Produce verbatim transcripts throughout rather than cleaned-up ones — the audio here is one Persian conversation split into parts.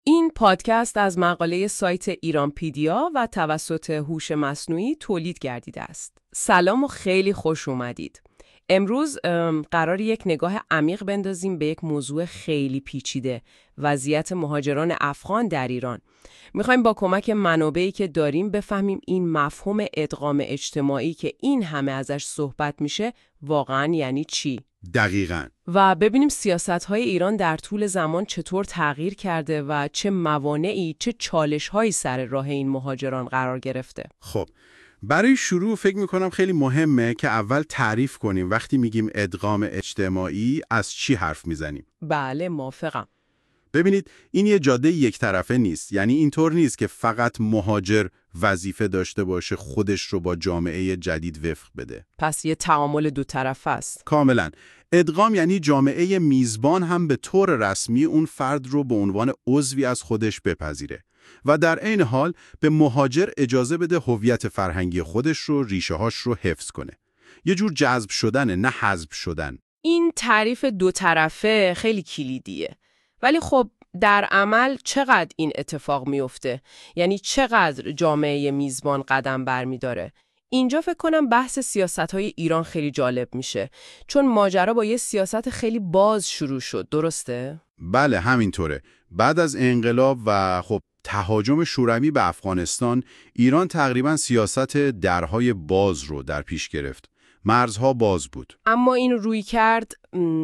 این پادکست از مقاله سایت ایرانپیدیا و توسط هوش مصنوعی تولید گردیده است. سلام و خیلی خوش اومدید. امروز قرار یک نگاه عمیق بندازیم به یک موضوع خیلی پیچیده، وضعیت مهاجران افغان در ایران. میخوایم با کمک منابعی که داریم بفهمیم این مفهوم ادغام اجتماعی که این همه ازش صحبت میشه واقعاً یعنی چی؟ دقیقاً. و ببینیم سیاست‌های ایران در طول زمان چطور تغییر کرده و چه موانعی، چه چالش‌هایی سر راه این مهاجران قرار گرفته. خب برای شروع فکر میکنم خیلی مهمه که اول تعریف کنیم وقتی میگیم ادغام اجتماعی از چی حرف میزنیم. بله، موافقم. ببینید این یه جاده یک طرفه نیست، یعنی اینطور نیست که فقط مهاجر وظیفه داشته باشه خودش رو با جامعه جدید وفق بده. پس یه تعامل دو طرفه است. کاملا. ادغام یعنی جامعه میزبان هم به طور رسمی اون فرد رو به عنوان عضوی از خودش بپذیره و در عین حال به مهاجر اجازه بده هویت فرهنگی خودش رو، ریشه هاش رو حفظ کنه. یه جور جذب شدن، نه حذف شدن. این تعریف دو طرفه خیلی کلیدیه. ولی خب در عمل چقدر این اتفاق میفته؟ یعنی چقدر جامعه میزبان قدم برمی‌داره؟ اینجا فکر کنم بحث سیاست‌های ایران خیلی جالب میشه، چون ماجرا با یه سیاست خیلی باز شروع شد، درسته؟ بله همینطوره. بعد از انقلاب و خب تهاجم شوروی به افغانستان، ایران تقریباً سیاست درهای باز رو در پیش گرفت. مرزها باز بود. اما این روی کرد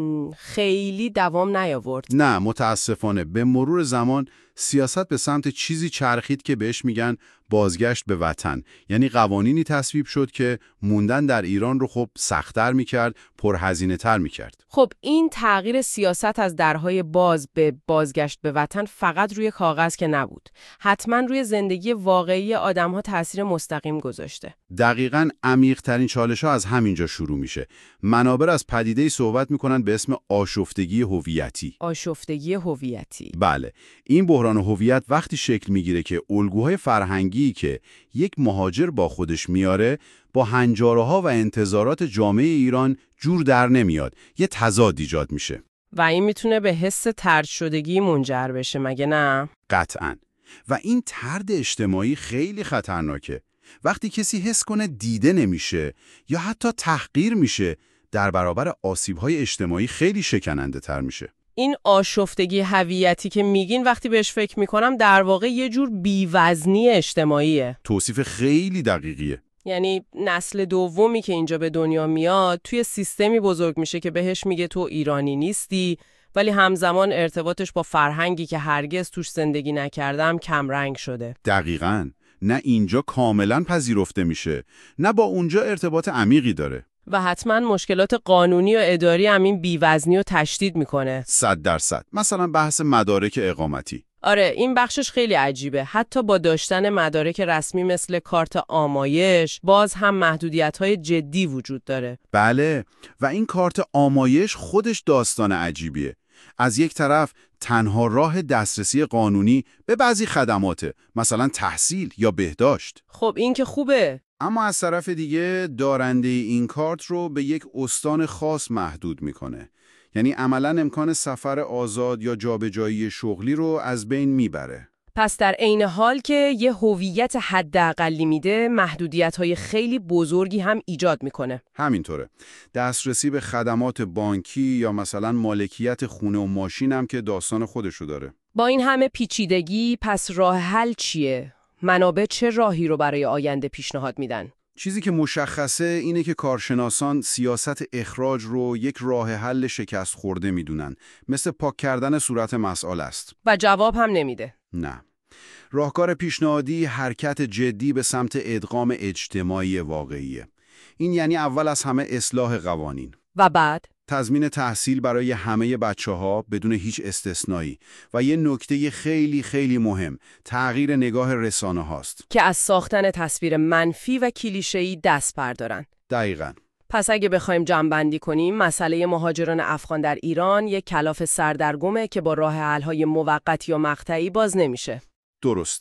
خیلی دوام نیاورد. نه متاسفانه به مرور زمان سیاست به سمت چیزی چرخید که بهش میگن بازگشت به وطن. یعنی قوانینی تصویب شد که موندن در ایران رو خب سخت‌تر میکرد، پرهزینه تر میکرد. خب این تغییر سیاست از درهای باز به بازگشت به وطن فقط روی کاغذ که نبود. حتما روی زندگی واقعی آدم‌ها تأثیر مستقیم گذاشته. دقیقاً عمیق‌ترین چالش‌ها از همینجا شروع میشه. منابر از پدیده‌ای صحبت میکنن به اسم آشفتگی هویتی. آشفتگی هویتی. بله، این بحران هویت وقتی شکل میگیره که الگوهای فرهنگی که یک مهاجر با خودش میاره با هنجاره‌ها و انتظارات جامعه ایران جور در نمیاد، یه تضاد ایجاد میشه. و این میتونه به حس طرد شدگی منجر بشه، مگه نه؟ قطعاً. و این طرد اجتماعی خیلی خطرناکه. وقتی کسی حس کنه دیده نمیشه یا حتی تحقیر میشه، در برابر آسیب‌های اجتماعی خیلی شکننده تر میشه. این آشفتگی هویتی که میگین وقتی بهش فکر میکنم در واقع یه جور بیوزنی اجتماعیه. توصیف خیلی دقیقیه. یعنی نسل دومی که اینجا به دنیا میاد توی سیستمی بزرگ میشه که بهش میگه تو ایرانی نیستی، ولی همزمان ارتباطش با فرهنگی که هرگز توش زندگی نکردم کمرنگ شده. دقیقاً. نه اینجا کاملاً پذیرفته میشه، نه با اونجا ارتباط عمیقی داره. و حتما مشکلات قانونی و اداری هم این بیوزنی رو تشدید میکنه. صد درصد. مثلا بحث مدارک اقامتی. آره این بخشش خیلی عجیبه. حتی با داشتن مدارک رسمی مثل کارت آمایش باز هم محدودیت‌های جدی وجود داره. بله، و این کارت آمایش خودش داستان عجیبیه. از یک طرف تنها راه دسترسی قانونی به بعضی خدماته، مثلا تحصیل یا بهداشت. خب این که خوبه. اما از طرف دیگه دارنده این کارت رو به یک استان خاص محدود میکنه. یعنی عملاً امکان سفر آزاد یا جابجایی شغلی رو از بین میبره. پس در عین حال که یه هویت حداقلی میده، محدودیت‌های خیلی بزرگی هم ایجاد میکنه. همینطوره. دسترسی به خدمات بانکی یا مثلا مالکیت خونه و ماشین هم که داستان خودشو داره. با این همه پیچیدگی پس راه حل چیه؟ منابع چه راهی رو برای آینده پیشنهاد میدن؟ چیزی که مشخصه اینه که کارشناسان سیاست اخراج رو یک راه حل شکست خورده میدونن. مثل پاک کردن صورت مسئله است. و جواب هم نمیده. نه. راهکار پیشنهادی حرکت جدی به سمت ادغام اجتماعی واقعیه. این یعنی اول از همه اصلاح قوانین. و بعد تضمین تحصیل برای همه بچه‌ها بدون هیچ استثنایی و یه نکته خیلی خیلی مهم، تغییر نگاه رسانه هاست که از ساختن تصویر منفی و کلیشه‌ای دست بردارن. دقیقاً. پس اگه بخوایم جمع‌بندی کنیم، مسئله مهاجران افغان در ایران یک کلاف سردرگمه که با راه حل‌های موقت یا مقطعی باز نمیشه. درسته.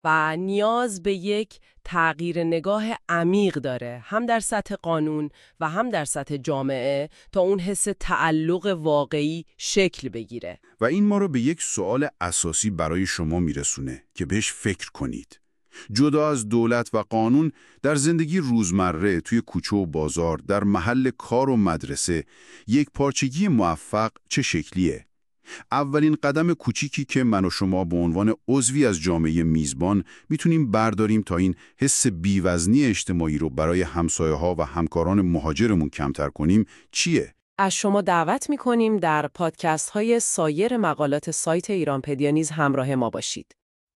و نیاز به یک تغییر نگاه عمیق داره، هم در سطح قانون و هم در سطح جامعه، تا اون حس تعلق واقعی شکل بگیره. و این ما رو به یک سوال اساسی برای شما میرسونه که بهش فکر کنید. جدا از دولت و قانون، در زندگی روزمره، توی کوچه و بازار، در محل کار و مدرسه، یک پارچگی موفق چه شکلیه؟ اولین قدم کوچیکی که من و شما به عنوان عضوی از جامعه میزبان میتونیم برداریم تا این حس بیوزنی اجتماعی رو برای همسایه‌ها و همکاران مهاجرمون کمتر کنیم چیه؟ از شما دعوت می‌کنیم در پادکست های سایر مقالات سایت ایرانپدیا نیز همراه ما باشید.